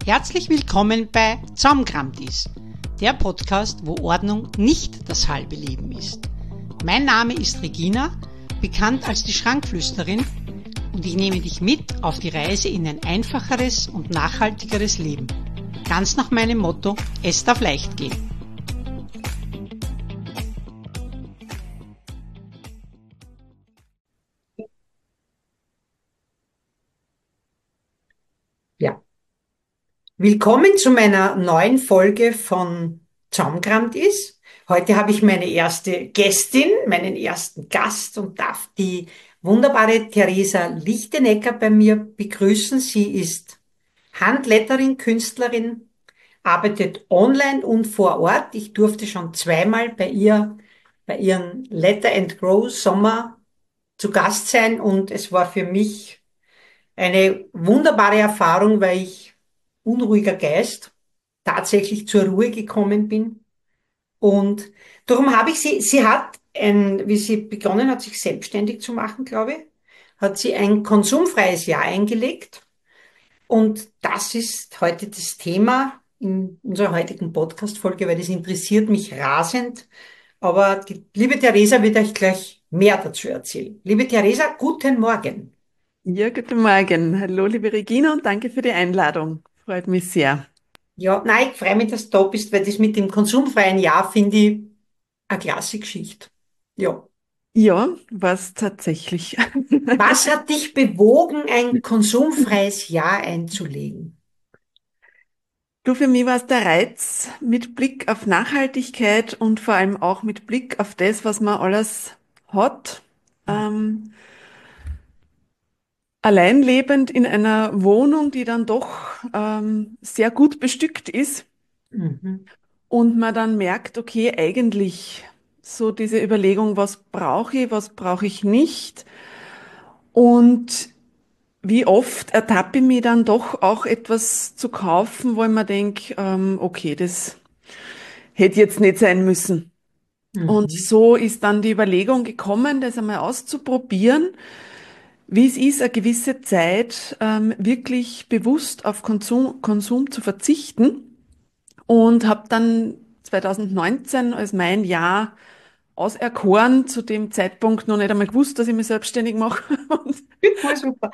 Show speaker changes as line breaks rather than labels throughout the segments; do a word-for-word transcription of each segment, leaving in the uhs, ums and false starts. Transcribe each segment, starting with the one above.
Herzlich willkommen bei Zaumkramtis, der Podcast, wo Ordnung nicht das halbe Leben ist. Mein Name ist Regina, bekannt als die Schrankflüsterin, und ich nehme dich mit auf die Reise in ein einfacheres und nachhaltigeres Leben. Ganz nach meinem Motto, es darf leicht gehen.
Ja, willkommen zu meiner neuen Folge von Zaumkramtis. Heute habe ich meine erste Gästin, meinen ersten Gast und darf die wunderbare Theresa Lichtenecker bei mir begrüßen. Sie ist Handletterin, Künstlerin, arbeitet online und vor Ort. Ich durfte schon zweimal bei ihr, bei ihrem Letter and Grow Sommer zu Gast sein und es war für mich eine wunderbare Erfahrung, weil ich unruhiger Geist tatsächlich zur Ruhe gekommen bin. Und darum habe ich sie, sie hat ein, wie sie begonnen hat, sich selbstständig zu machen, glaube ich, hat sie ein konsumfreies Jahr eingelegt. Und das ist heute das Thema in unserer heutigen Podcast-Folge, weil das interessiert mich rasend. Aber die liebe Theresa wird euch gleich mehr dazu erzählen. Liebe Theresa, guten Morgen.
Ja, guten Morgen. Hallo, liebe Regina, und danke für die Einladung. Freut mich sehr.
Ja, nein, ich freue mich, dass du da bist, weil das mit dem konsumfreien Jahr finde ich eine klasse Geschichte. Ja.
Ja, was tatsächlich.
Was hat dich bewogen, ein konsumfreies Jahr einzulegen?
Du, für mich war es der Reiz mit Blick auf Nachhaltigkeit und vor allem auch mit Blick auf das, was man alles hat. Ähm, allein lebend in einer Wohnung, die dann doch ähm, sehr gut bestückt ist
Mhm.
und man dann merkt, okay, eigentlich so diese Überlegung, was brauche ich, was brauche ich nicht. Und wie oft ertappe ich mich dann doch auch etwas zu kaufen, wo ich mir denke, ähm, okay, das hätte jetzt nicht sein müssen. Und
Mhm.
so ist dann die Überlegung gekommen, das einmal auszuprobieren, wie es ist, eine gewisse Zeit ähm, wirklich bewusst auf Konsum, Konsum zu verzichten, und habe dann zwanzig neunzehn als mein Jahr auserkoren, zu dem Zeitpunkt noch nicht einmal gewusst, dass ich mich selbstständig mache. Und
Voll super.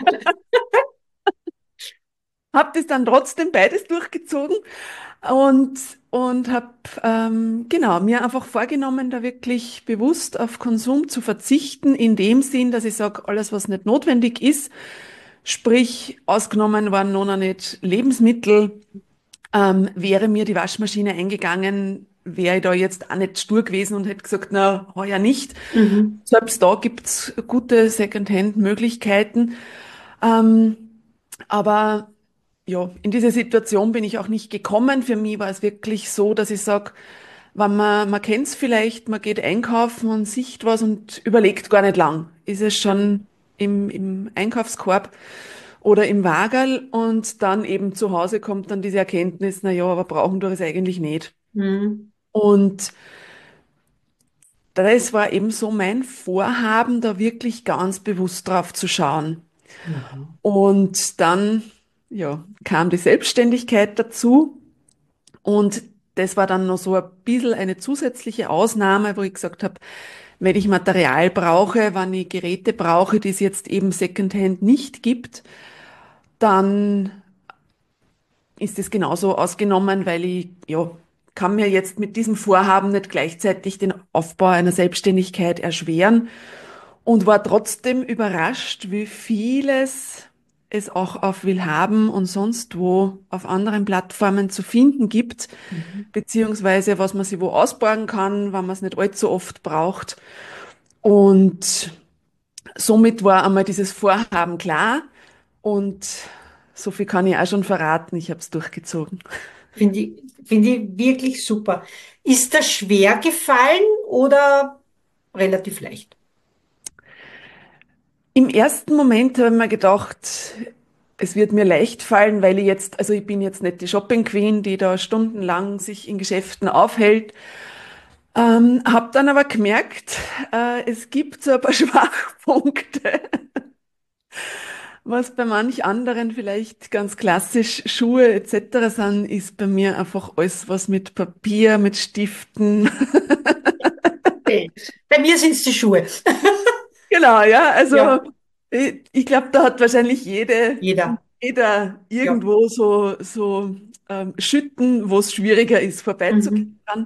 habe das dann trotzdem beides durchgezogen und, und habe ähm, genau mir einfach vorgenommen, da wirklich bewusst auf Konsum zu verzichten, in dem Sinn, dass ich sage, alles, was nicht notwendig ist, sprich ausgenommen waren noch nicht Lebensmittel, ähm, wäre mir die Waschmaschine eingegangen, wäre ich da jetzt auch nicht stur gewesen und hätte gesagt, na, heuer nicht.
Mhm.
Selbst da gibt's gute Secondhand-Möglichkeiten. Ähm, aber ja, in diese Situation bin ich auch nicht gekommen. Für mich war es wirklich so, dass ich sage, wenn man, man kennt es vielleicht, man geht einkaufen und sieht was und überlegt gar nicht lang. Ist es schon im, im Einkaufskorb oder im Wagerl, und dann eben zu Hause kommt dann diese Erkenntnis, na ja, aber brauchen wir es eigentlich nicht.
Mhm.
Und das war eben so mein Vorhaben, da wirklich ganz bewusst drauf zu schauen.
Mhm.
Und dann, ja, kam die Selbstständigkeit dazu, und das war dann noch so ein bisschen eine zusätzliche Ausnahme, wo ich gesagt habe, wenn ich Material brauche, wenn ich Geräte brauche, die es jetzt eben Secondhand nicht gibt, dann ist es genauso ausgenommen, weil ich, ja, kann mir jetzt mit diesem Vorhaben nicht gleichzeitig den Aufbau einer Selbstständigkeit erschweren, und war trotzdem überrascht, wie vieles es auch auf Willhaben und sonst wo auf anderen Plattformen zu finden gibt,
Mhm.
beziehungsweise was man sich wo ausborgen kann, wenn man es nicht allzu oft braucht. Und somit war einmal dieses Vorhaben klar, und so viel kann ich auch schon verraten, ich habe es durchgezogen.
Finde ich, finde ich wirklich super. Ist das schwer gefallen oder relativ leicht?
Im ersten Moment habe ich mir gedacht, es wird mir leicht fallen, weil ich jetzt, also ich bin jetzt nicht die Shopping Queen, die da stundenlang sich in Geschäften aufhält. Ähm, habe dann aber gemerkt, äh, es gibt so ein paar Schwachpunkte. Was bei manch anderen vielleicht ganz klassisch Schuhe et cetera sind, ist bei mir einfach alles, was mit Papier, mit Stiften.
Okay. Bei mir sind es die Schuhe.
Genau, ja. Also
Ja,
ich, ich glaube, da hat wahrscheinlich jede und
jeder.
jeder
Ja.
irgendwo so, so ähm, Schütten, wo es schwieriger ist,
Mhm.
vorbeizugehen.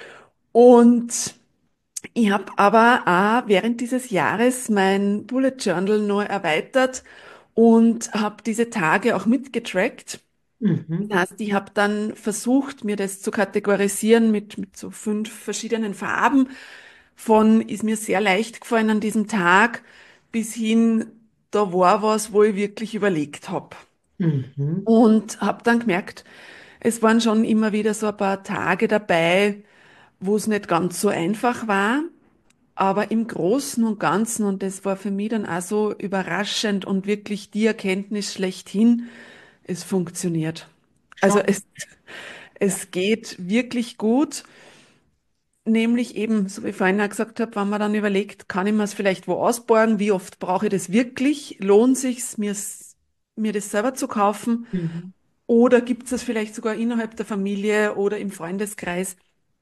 Und ich habe aber auch während dieses Jahres mein Bullet Journal neu erweitert und habe diese Tage auch mitgetrackt.
Mhm.
Das heißt, ich habe dann versucht, mir das zu kategorisieren mit, mit so fünf verschiedenen Farben. Von ist mir sehr leicht gefallen an diesem Tag bis hin, da war was, wo ich wirklich überlegt habe.
Mhm.
Und habe dann gemerkt, es waren schon immer wieder so ein paar Tage dabei, wo es nicht ganz so einfach war. Aber im Großen und Ganzen, und das war für mich dann auch so überraschend und wirklich die Erkenntnis schlechthin, es funktioniert. Also
Schon.
es,
Ja.
es geht wirklich gut, nämlich eben, so wie ich vorhin auch gesagt habe, wenn man dann überlegt, kann ich mir es vielleicht wo ausborgen, wie oft brauche ich das wirklich, lohnt sich's, mir, mir das selber zu kaufen
Mhm.
oder gibt es das vielleicht sogar innerhalb der Familie oder im Freundeskreis?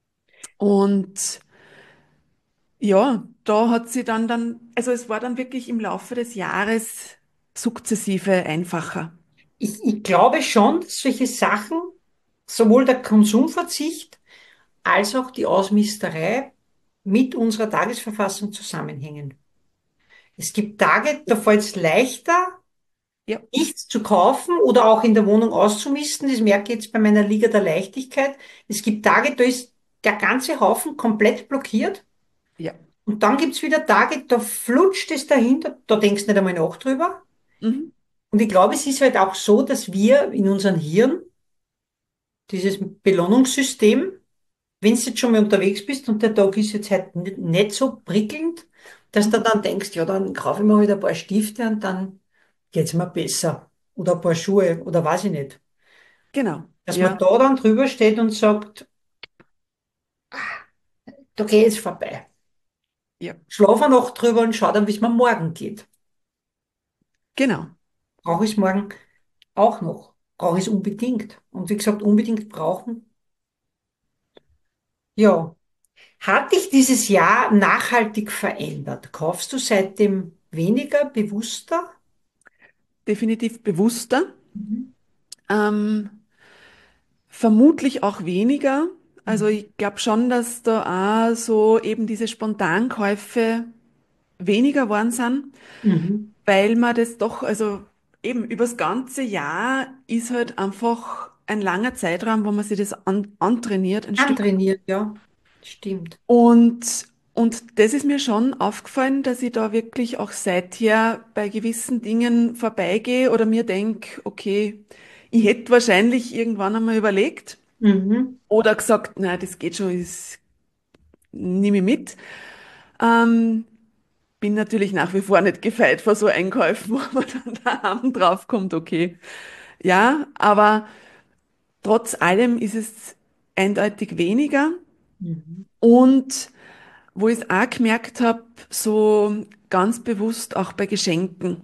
Und ja, da hat sie dann dann, also es war dann wirklich im Laufe des Jahres sukzessive einfacher.
Ich, ich glaube schon, dass solche Sachen, sowohl der Konsumverzicht als auch die Ausmisterei mit unserer Tagesverfassung zusammenhängen. Es gibt Tage, da fällt es leichter,
Ja,
nichts zu kaufen oder auch in der Wohnung auszumisten. Das merke ich jetzt bei meiner Liga der Leichtigkeit. Es gibt Tage, da ist der ganze Haufen komplett blockiert.
ja.
Und dann gibt's wieder Tage, da flutscht es dahinter, da denkst du nicht einmal nach drüber.
Mhm.
Und ich glaube, es ist halt auch so, dass wir in unserem Hirn dieses Belohnungssystem, wenn du jetzt schon mal unterwegs bist und der Tag ist jetzt halt nicht, nicht so prickelnd, dass du
Mhm.
dann denkst, ja, dann kaufe ich mir halt ein paar Stifte und dann geht's mir besser. Oder ein paar Schuhe oder weiß ich nicht.
Genau.
Dass man
Ja,
da dann drüber steht und sagt, da geh jetzt vorbei.
ja,
Schlaf eine Nacht drüber und schau dann, wie es mir morgen geht.
genau.
Brauche ich es morgen auch noch? Brauche ich es unbedingt? Und wie gesagt, unbedingt brauchen. Ja. Hat dich dieses Jahr nachhaltig verändert? Kaufst du seitdem weniger, bewusster?
Definitiv bewusster.
Mhm.
Ähm, Vermutlich auch weniger. Also
Mhm.
ich glaube schon, dass da auch so eben diese Spontankäufe weniger geworden sind,
Mhm.
weil man das doch, also eben übers ganze Jahr ist halt einfach ein langer Zeitraum, wo man sich das an, antrainiert, ein Stück.
Antrainiert, ja. Stimmt.
Und, und das ist mir schon aufgefallen, dass ich da wirklich auch seither bei gewissen Dingen vorbeigehe oder mir denke, okay, ich hätte wahrscheinlich irgendwann einmal überlegt
Mhm.
oder gesagt, na, das geht schon, das nehme ich mit. Ähm, Bin natürlich nach wie vor nicht gefeit vor so Einkäufen, wo man dann daheim draufkommt, okay. Ja, aber trotz allem ist es eindeutig weniger.
Mhm.
Und wo ich es auch gemerkt habe, so ganz bewusst auch bei Geschenken.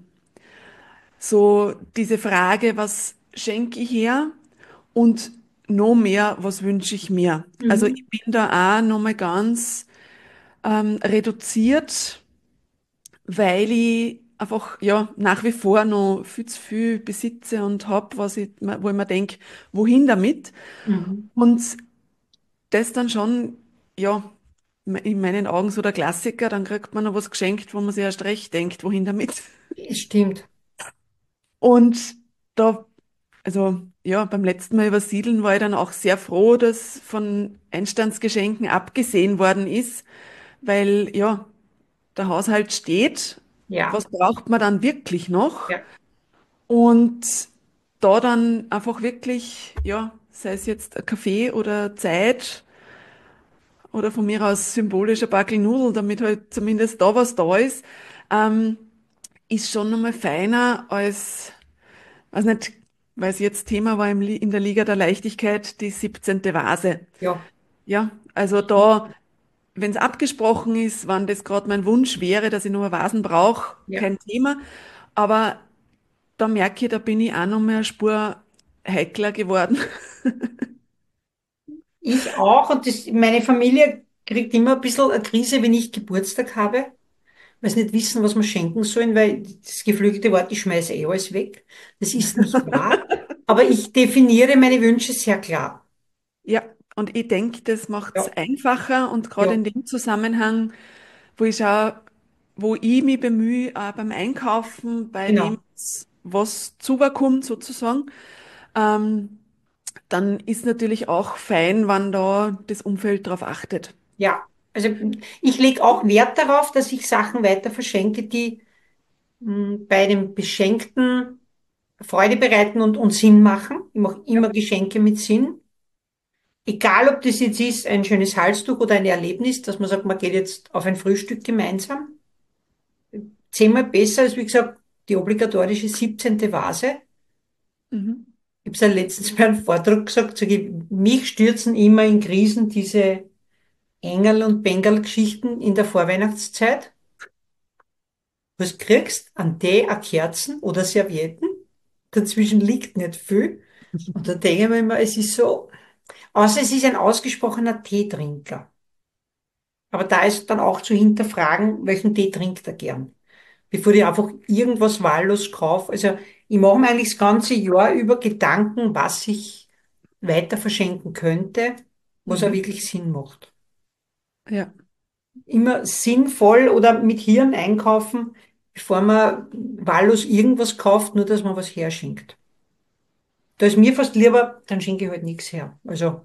So diese Frage, was schenke ich her? Und noch mehr, was wünsche ich mir? Also
Mhm.
ich bin da auch nochmal ganz ähm, reduziert, weil ich einfach ja nach wie vor noch viel zu viel besitze und hab, was ich, wo ich mir denke, wohin damit?
Mhm.
Und das dann schon, ja, in meinen Augen so der Klassiker, dann kriegt man noch was geschenkt, wo man sich erst recht denkt, wohin damit?
Stimmt.
Und da, also ja, beim letzten Mal übersiedeln war ich dann auch sehr froh, dass von Einstandsgeschenken abgesehen worden ist, weil ja, der Haushalt steht.
Ja.
Was braucht man dann wirklich noch?
Ja.
Und da dann einfach wirklich, ja, sei es jetzt ein Kaffee oder Zeit oder von mir aus symbolisch ein Backel Nudeln, damit halt zumindest da was da ist, ähm, ist schon nochmal feiner als, weiß nicht, weil es jetzt Thema war im, Li- in der Liga der Leichtigkeit, die siebzehnte Vase.
Ja.
Ja, also da, wenn es abgesprochen ist, wann das gerade mein Wunsch wäre, dass ich nur Vasen brauche,
Ja.
kein Thema. Aber da merke ich, da bin ich auch noch mal eine Spur heikler geworden.
Ich auch und das, meine Familie kriegt immer ein bisschen eine Krise, wenn ich Geburtstag habe, weil sie nicht wissen, was wir schenken sollen, weil das geflügelte Wort, ich schmeiße eh alles weg. Das ist nicht wahr. Aber ich definiere meine Wünsche sehr klar.
Ja, und ich denke, das macht es
Ja,
einfacher und gerade
ja,
in dem Zusammenhang, wo ich schaue, wo ich mich bemühe, auch beim Einkaufen, bei dem,
genau.
was zuberkommt sozusagen, ähm, dann ist natürlich auch fein, wenn da das Umfeld darauf achtet.
Ja, also ich lege auch Wert darauf, dass ich Sachen weiter verschenke, die mh, bei dem Beschenkten Freude bereiten und, und Sinn machen. Ich mache
Ja.
immer Geschenke mit Sinn. Egal, ob das jetzt ist, ein schönes Halstuch oder ein Erlebnis, dass man sagt, man geht jetzt auf ein Frühstück gemeinsam. Zehnmal besser als, wie gesagt, die obligatorische siebzehnte Vase.
Mhm.
Ich habe es ja letztens bei einem Vortrag gesagt, sag ich, mich stürzen immer in Krisen diese Engel- und Bengal-Geschichten in der Vorweihnachtszeit. Was kriegst, an Tee, a Kerzen oder Servietten? Dazwischen liegt nicht viel. Und da denke ich mir immer, es ist so, außer es ist ein ausgesprochener Teetrinker. Aber da ist dann auch zu hinterfragen, welchen Tee trinkt er gern, bevor ich einfach irgendwas wahllos kaufe. Also ich mache mir eigentlich das ganze Jahr über Gedanken, was ich weiter verschenken könnte, was auch
Mhm.
wirklich Sinn macht.
Ja.
Immer sinnvoll oder mit Hirn einkaufen, bevor man wahllos irgendwas kauft, nur dass man was herschenkt. Da ist mir fast lieber, dann schenke ich halt nichts her. Also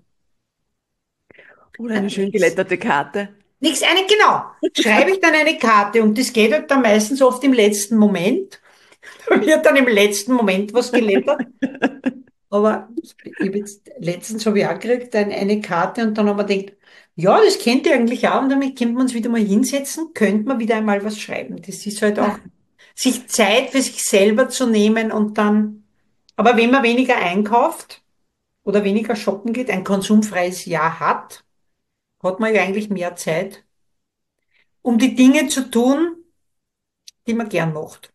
Oder
äh,
eine schön
nichts.
geletterte Karte.
Nichts, eine, genau. Schreibe ich dann eine Karte und das geht halt dann meistens oft im letzten Moment. Da wird dann im letzten Moment was gelettert. Aber ich hab jetzt, letztens habe ich auch gekriegt, ein, eine Karte und dann haben wir gedacht, ja, das kennt ihr eigentlich auch und damit könnte man uns wieder mal hinsetzen, könnte man wieder einmal was schreiben. Das ist halt auch, sich Zeit für sich selber zu nehmen und dann, aber wenn man weniger einkauft oder weniger shoppen geht, ein konsumfreies Jahr hat, hat man ja eigentlich mehr Zeit, um die Dinge zu tun, die man gern macht.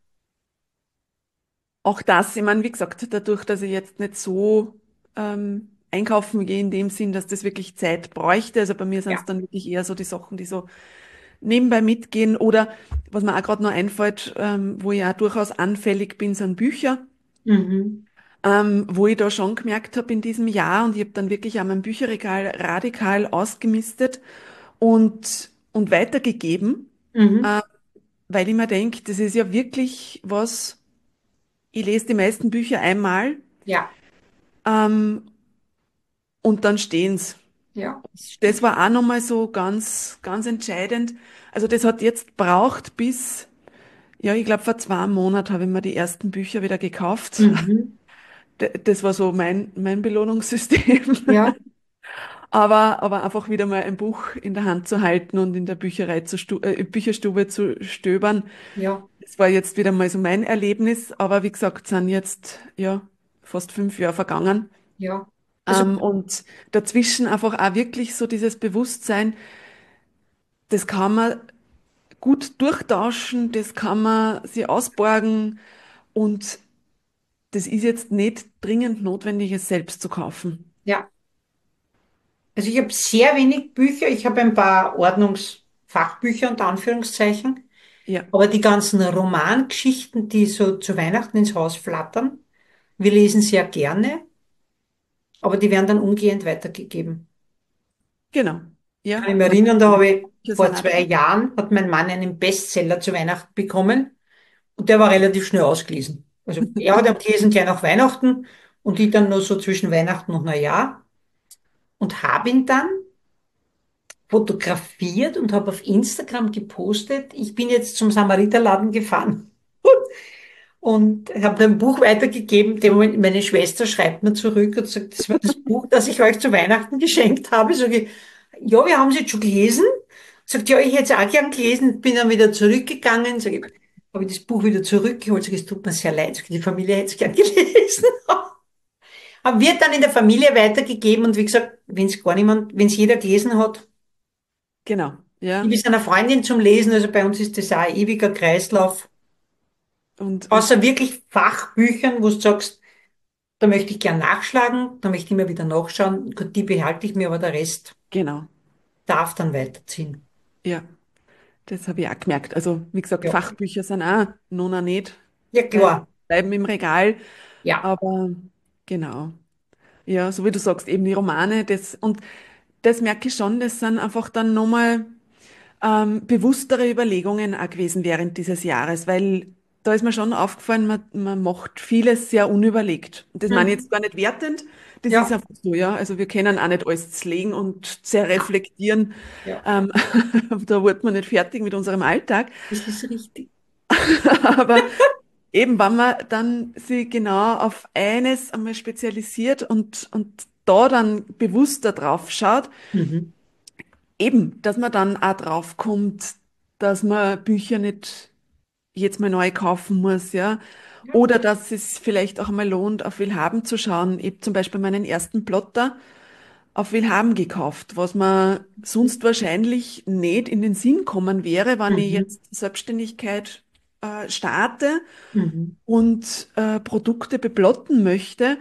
Auch das, ich meine, wie gesagt, dadurch, dass ich jetzt nicht so ähm, einkaufen gehe, in dem Sinn, dass das wirklich Zeit bräuchte. Also bei mir sind es
Ja.
dann wirklich eher so die Sachen, die so nebenbei mitgehen. Oder was mir auch gerade noch einfällt, ähm, wo ich auch durchaus anfällig bin, sind Bücher.
Mhm.
Ähm, wo ich da schon gemerkt habe in diesem Jahr und ich habe dann wirklich auch mein Bücherregal radikal ausgemistet und, und weitergegeben,
Mhm.
äh, weil ich mir denke, das ist ja wirklich was, ich lese die meisten Bücher einmal,
Ja,
ähm, und dann stehen's.
ja, das
Das
stimmt.
war auch nochmal so ganz, ganz entscheidend. Also das hat jetzt braucht bis, ja, ich glaube vor zwei Monaten habe ich mir die ersten Bücher wieder gekauft.
Mhm.
D- Das war so mein, mein Belohnungssystem.
Ja,
Aber, aber einfach wieder mal ein Buch in der Hand zu halten und in der Bücherei zu stu äh, Bücherstube zu stöbern.
ja,
Das war jetzt wieder mal so mein Erlebnis. Aber wie gesagt, sind jetzt, ja, fast fünf Jahre vergangen.
ja. Also,
Ähm, und dazwischen einfach auch wirklich so dieses Bewusstsein, das kann man gut durchtauschen, das kann man sich ausborgen und das ist jetzt nicht dringend notwendig, es selbst zu kaufen.
ja. Also ich habe sehr wenig Bücher. Ich habe ein paar Ordnungsfachbücher unter Anführungszeichen.
Ja,
Aber die ganzen Romangeschichten, die so zu Weihnachten ins Haus flattern, wir lesen sehr gerne, aber die werden dann umgehend weitergegeben.
genau. Ja,
Kann ich mich
meine
erinnern, da habe ich
Bücher
vor
sind auch
zwei
dabei.
Jahren, hat mein Mann einen Bestseller zu Weihnachten bekommen und der war relativ schnell ausgelesen. Also er hat am gelesen gleich nach Weihnachten und ich dann nur so zwischen Weihnachten und Neujahr und habe ihn dann fotografiert und habe auf Instagram gepostet, ich bin jetzt zum Samariterladen gefahren und habe ein Buch weitergegeben. Dem Moment, meine Schwester schreibt mir zurück und sagt, das war das Buch, das ich euch zu Weihnachten geschenkt habe. Sag ich, ja, wir haben es jetzt schon gelesen. Sagt, ja, ich hätte es auch gern gelesen, bin dann wieder zurückgegangen. Sag ich, habe ich das Buch wieder zurückgeholt. Sag ich, es tut mir sehr leid. Sag ich, die Familie hätte es gern gelesen. Aber wird dann in der Familie weitergegeben und wie gesagt, wenn es gar niemand, wenn es jeder gelesen hat,
Genau.
ich
Ja,
bis einer Freundin zum Lesen, also bei uns ist das auch ein ewiger Kreislauf.
Und, und
Außer wirklich Fachbüchern, wo du sagst, da möchte ich gern nachschlagen, da möchte ich immer wieder nachschauen, gut, die behalte ich mir, aber der Rest
genau,
darf dann weiterziehen.
ja, das habe ich auch gemerkt. Also, wie gesagt,
Ja,
Fachbücher sind auch noch nicht,
ja
weil
klar.
bleiben im Regal,
Ja.
aber genau. Ja, so wie du sagst, eben die Romane, das, und das merke ich schon, das sind einfach dann nochmal ähm, bewusstere Überlegungen auch gewesen während dieses Jahres, weil da ist mir schon aufgefallen, man, man macht vieles sehr unüberlegt. Und das meine ich jetzt
Mhm.
gar nicht wertend, das ist
Ja,
einfach so, ja. Also wir können auch nicht alles zerlegen und sehr
ja,
reflektieren.
ja,
Ähm, da wird man nicht fertig mit unserem Alltag.
das ist richtig.
Aber eben, wenn man dann sich genau auf eines einmal spezialisiert und, und da dann bewusster drauf schaut,
Mhm.
eben, dass man dann auch drauf kommt, dass man Bücher nicht jetzt mal neu kaufen muss, ja.
Ja.
Oder dass es vielleicht auch mal lohnt, auf Willhaben zu schauen. Ich habe zum Beispiel meinen ersten Plotter auf Willhaben gekauft, was mir sonst wahrscheinlich nicht in den Sinn kommen wäre, wenn ich
Mhm.
jetzt Selbstständigkeit äh, starte
Mhm.
und äh, Produkte beplotten möchte,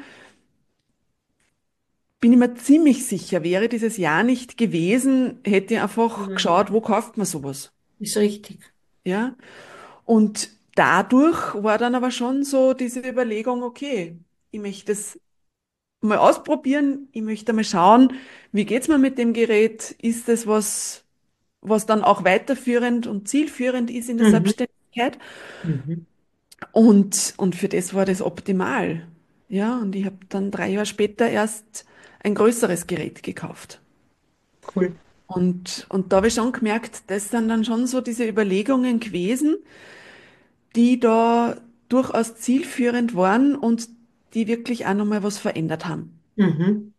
bin ich mir ziemlich sicher, wäre dieses Jahr nicht gewesen, hätte ich einfach
Mhm.
geschaut, wo kauft man sowas.
Ist richtig.
Ja? Und dadurch war dann aber schon so diese Überlegung, okay, ich möchte es mal ausprobieren, ich möchte mal schauen, wie geht's mir mit dem Gerät? Ist es was, was dann auch weiterführend und zielführend ist in der
Mhm.
Selbstständigkeit?
Mhm.
Und, und für das war das optimal. Ja, und ich habe dann drei Jahre später erst ein größeres Gerät gekauft.
Cool.
Und, und da habe ich schon gemerkt, das sind dann schon so diese Überlegungen gewesen, die da durchaus zielführend waren und die wirklich auch nochmal was verändert haben.
Mhm.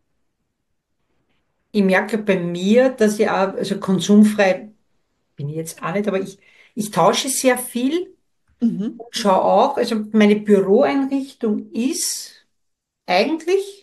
Ich merke bei mir, dass ich auch, also konsumfrei bin ich jetzt auch nicht, aber ich, ich tausche sehr viel
Mhm.
und schaue auch, also meine Büroeinrichtung ist eigentlich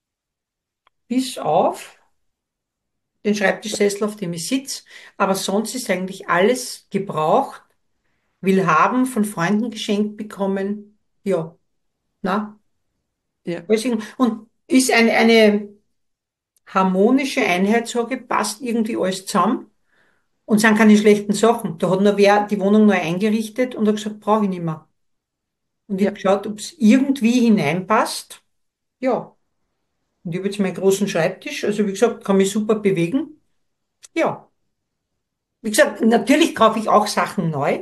bis auf den Schreibtischsessel, auf dem ich sitze, aber sonst ist eigentlich alles gebraucht, will haben, von Freunden geschenkt bekommen. Ja, na,
Ja,
deswegen, und ist ein, eine harmonische Einheit, sage ich, passt irgendwie alles zusammen. Und sind keine schlechten Sachen. Da hat nur wer die Wohnung neu eingerichtet und hat gesagt, brauche ich nicht mehr. Und ich
ja.
habe geschaut, ob es irgendwie hineinpasst. Ja. Und ich habe jetzt meinen großen Schreibtisch. Also wie gesagt, kann mich super bewegen. Ja. Wie gesagt, natürlich kaufe ich auch Sachen neu,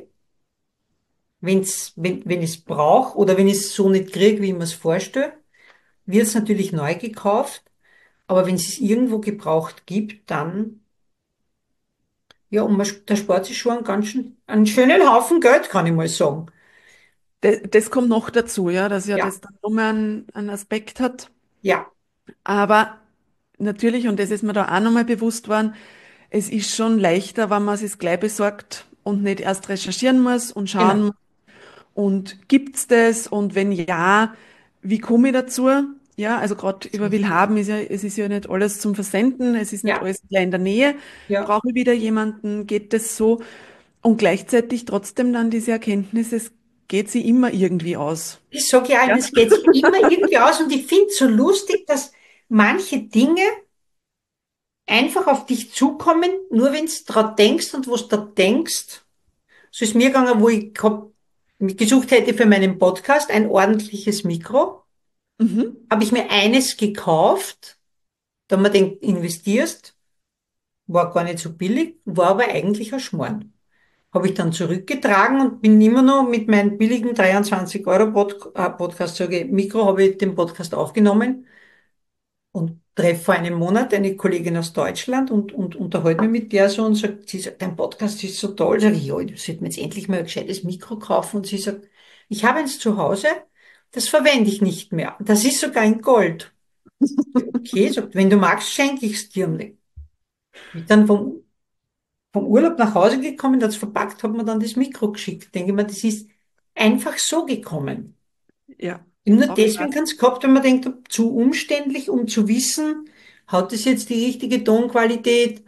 wenn's, wenn, wenn ich es brauche oder wenn ich es so nicht kriege, wie ich mir es vorstelle, wird es natürlich neu gekauft. Aber wenn es irgendwo gebraucht gibt, dann, ja, und man, da spart sich schon einen ganz schön, einen schönen Haufen Geld, kann ich mal sagen.
Das, das kommt noch dazu, ja, dass ja
Ja,
das dann nochmal einen, einen Aspekt hat.
ja,
Aber natürlich, und das ist mir da auch nochmal bewusst worden, es ist schon leichter, wenn man es sich gleich besorgt und nicht erst recherchieren muss und schauen
genau.
muss, und gibt's das? Und wenn ja, wie komme ich dazu? Ja, also gerade
Ist
über
richtig.
Willhaben ist ja, es ist ja nicht alles zum Versenden, es ist nicht
Ja,
alles gleich in der Nähe.
ja.
Brauche ich wieder jemanden? Geht das so? Und gleichzeitig trotzdem dann diese Erkenntnis, es geht sie immer irgendwie aus.
Ich sage ja,
Ja.
es geht sich immer irgendwie aus und ich finde es so lustig, dass manche Dinge einfach auf dich zukommen, nur wenn du dran denkst und was du da denkst. So ist mir gegangen, wo ich hab, gesucht hätte für meinen Podcast, ein ordentliches Mikro.
Mhm.
Habe ich mir eines gekauft, da man denkt, investierst, war gar nicht so billig, war aber eigentlich ein Schmarrn. Habe ich dann zurückgetragen und bin immer noch mit meinem billigen dreiundzwanzig Euro Pod äh, Podcast, sage ich, Mikro, habe ich den Podcast aufgenommen und treffe vor einem Monat eine Kollegin aus Deutschland und, und unterhalte mich mit der so und sagt, sie sagt, dein Podcast ist so toll. Sag ich, ja, ich sollte mir jetzt endlich mal ein gescheites Mikro kaufen. Und sie sagt, ich habe eins zu Hause, das verwende ich nicht mehr. Das ist sogar in Gold. Okay, sagt, wenn du magst, schenke ich es dir. Und ich bin dann vom, vom Urlaub nach Hause gekommen, das verpackt, hat mir dann das Mikro geschickt. Denke ich mir, das ist einfach so gekommen.
Ja,
Nur
auch
deswegen
krass.
kann es gehabt, wenn man denkt, zu umständlich, um zu wissen, hat das jetzt die richtige Tonqualität,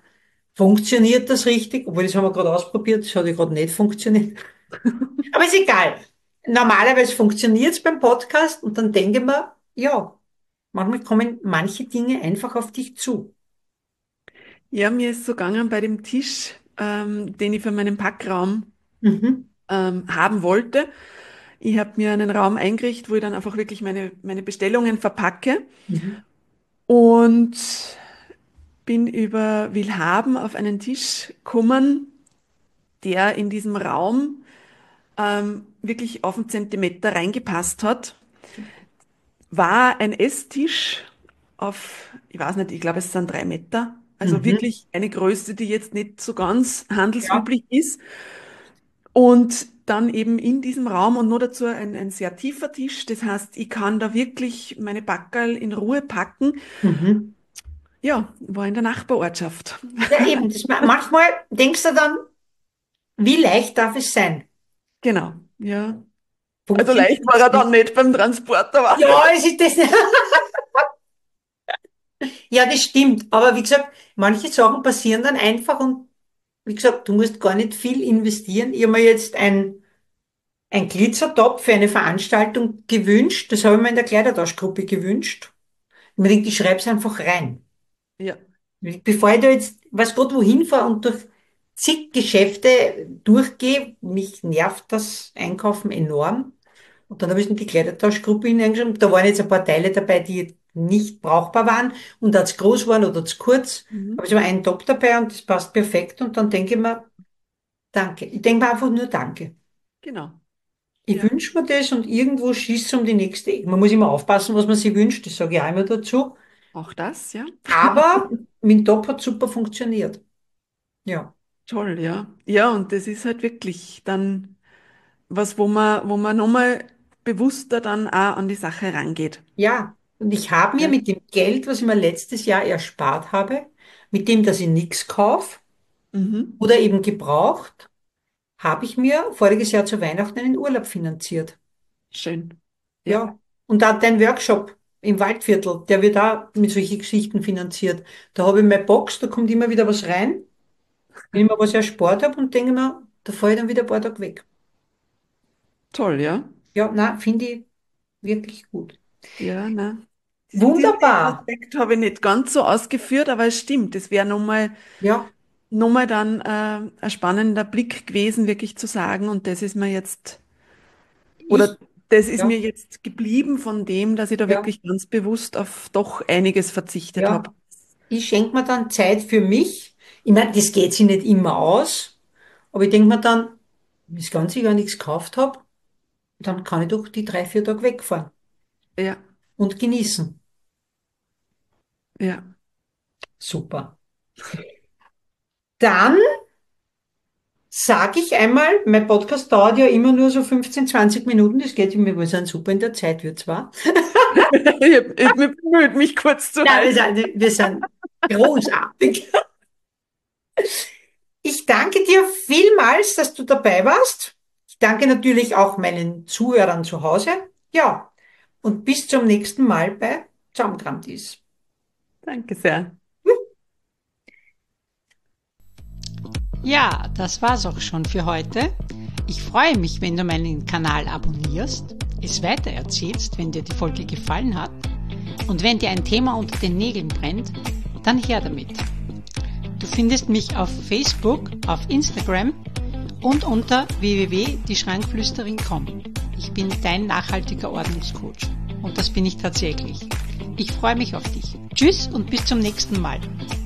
funktioniert das richtig? Obwohl, das haben wir gerade ausprobiert, das hat ja gerade nicht funktioniert. Aber ist egal. normalerweise funktioniert es beim Podcast und dann denke ich mir, ja, manchmal kommen manche Dinge einfach auf dich zu.
Ja, mir ist so gegangen bei dem Tisch, ähm, den ich für meinen Packraum
Mhm.
ähm, haben wollte. Ich habe mir einen Raum eingerichtet, wo ich dann einfach wirklich meine, meine Bestellungen verpacke
Mhm.
und bin über Willhaben auf einen Tisch gekommen, der in diesem Raum ähm, wirklich auf einen Zentimeter reingepasst hat. War ein Esstisch auf, ich weiß nicht, ich glaube, es sind drei Meter. Also
Mhm.
wirklich eine Größe, die jetzt nicht so ganz
Ja.
handelsüblich ist. Und dann eben in diesem Raum und nur dazu ein, ein sehr tiefer Tisch. Das heißt, ich kann da wirklich meine Packerl in Ruhe packen.
Mhm.
Ja, war in der Nachbarortschaft.
Ja, eben. Das, ma- manchmal denkst du dann, wie leicht darf es sein?
Genau, ja. Also
Funktioniert
leicht war
es
er dann
nicht?
nicht beim Transport, aber
Ja, es ist das. Ja, das stimmt. Aber wie gesagt, manche Sachen passieren dann einfach und wie gesagt, du musst gar nicht viel investieren. Ich habe mir jetzt ein, ein Glitzertop für eine Veranstaltung gewünscht. Das habe ich mir in der Kleidertauschgruppe gewünscht. Ich mir denke, ich schreibe es einfach rein.
ja.
Bevor ich da jetzt, was Gott wohin fahre und durch zig Geschäfte durchgehe, mich nervt das Einkaufen enorm. Und dann habe ich in die Kleidertauschgruppe hineingeschrieben. Da waren jetzt ein paar Teile dabei, die nicht brauchbar waren und da zu groß waren oder zu kurz.
Mhm.
Aber es war ein Top dabei und das passt perfekt. Und dann denke ich mir, danke. Ich denke mir einfach nur danke.
Genau.
Ich
Ja,
wünsche mir das und irgendwo schießt es um die nächste Ecke. Man muss immer aufpassen, was man sich wünscht. Das sage ich auch immer dazu.
auch das, ja.
Aber mein Top hat super funktioniert. Ja.
Toll, ja. Ja, und das ist halt wirklich dann was, wo man, wo man nochmal bewusster dann auch an die Sache rangeht.
Ja. Und ich habe mir
Ja.
mit dem Geld, was ich mir letztes Jahr erspart habe, mit dem, dass ich nichts kaufe
Mhm.
oder eben gebraucht, habe ich mir voriges Jahr zu Weihnachten einen Urlaub finanziert.
Schön. Ja.
Ja. Und da dein Workshop im Waldviertel, der wird da mit solchen Geschichten finanziert. Da habe ich meine Box, da kommt immer wieder was rein, wenn ich mir was erspart habe und denke mir, da fahre ich dann wieder ein paar Tage weg.
Toll, ja.
Ja, na, finde ich wirklich gut.
Ja, na. Diesen, diesen
Wunderbar.
Aspekt habe ich nicht ganz so ausgeführt, aber es stimmt. Es wäre nochmal,
Ja,
noch mal dann äh, ein spannender Blick gewesen, wirklich zu sagen, und das ist mir jetzt, oder
ich,
das ist mir
ja,
jetzt geblieben von dem, dass ich da
ja,
wirklich ganz bewusst auf doch einiges verzichtet habe.
ja. Ich schenke mir dann Zeit für mich. Ich meine, das geht sich nicht immer aus, aber ich denke mir dann, wenn ich das ganze Jahr nichts gekauft habe, dann kann ich doch die drei, vier Tage wegfahren
Ja,
und genießen.
ja.
Super. Dann sage ich einmal, mein Podcast dauert ja immer nur so fünfzehn, zwanzig Minuten. Das geht, wir sind super in der Zeit, wir zwar.
Ich hab, ich mir bemüht, mich kurz zu
Nein, wir
halten.
sind, wir sind großartig. Ich danke dir vielmals, dass du dabei warst. Ich danke natürlich auch meinen Zuhörern zu Hause. Ja, und bis zum nächsten Mal bei Zaumkramtis.
Danke sehr.
Ja, das war's auch schon für heute. Ich freue mich, wenn du meinen Kanal abonnierst, es weitererzählst, wenn dir die Folge gefallen hat und wenn dir ein Thema unter den Nägeln brennt, dann her damit. Du findest mich auf Facebook, auf Instagram und unter w w w punkt die schrankflüsterin punkt com. Ich bin dein nachhaltiger Ordnungscoach und das bin ich tatsächlich. Ich freue mich auf dich. Tschüss und bis zum nächsten Mal.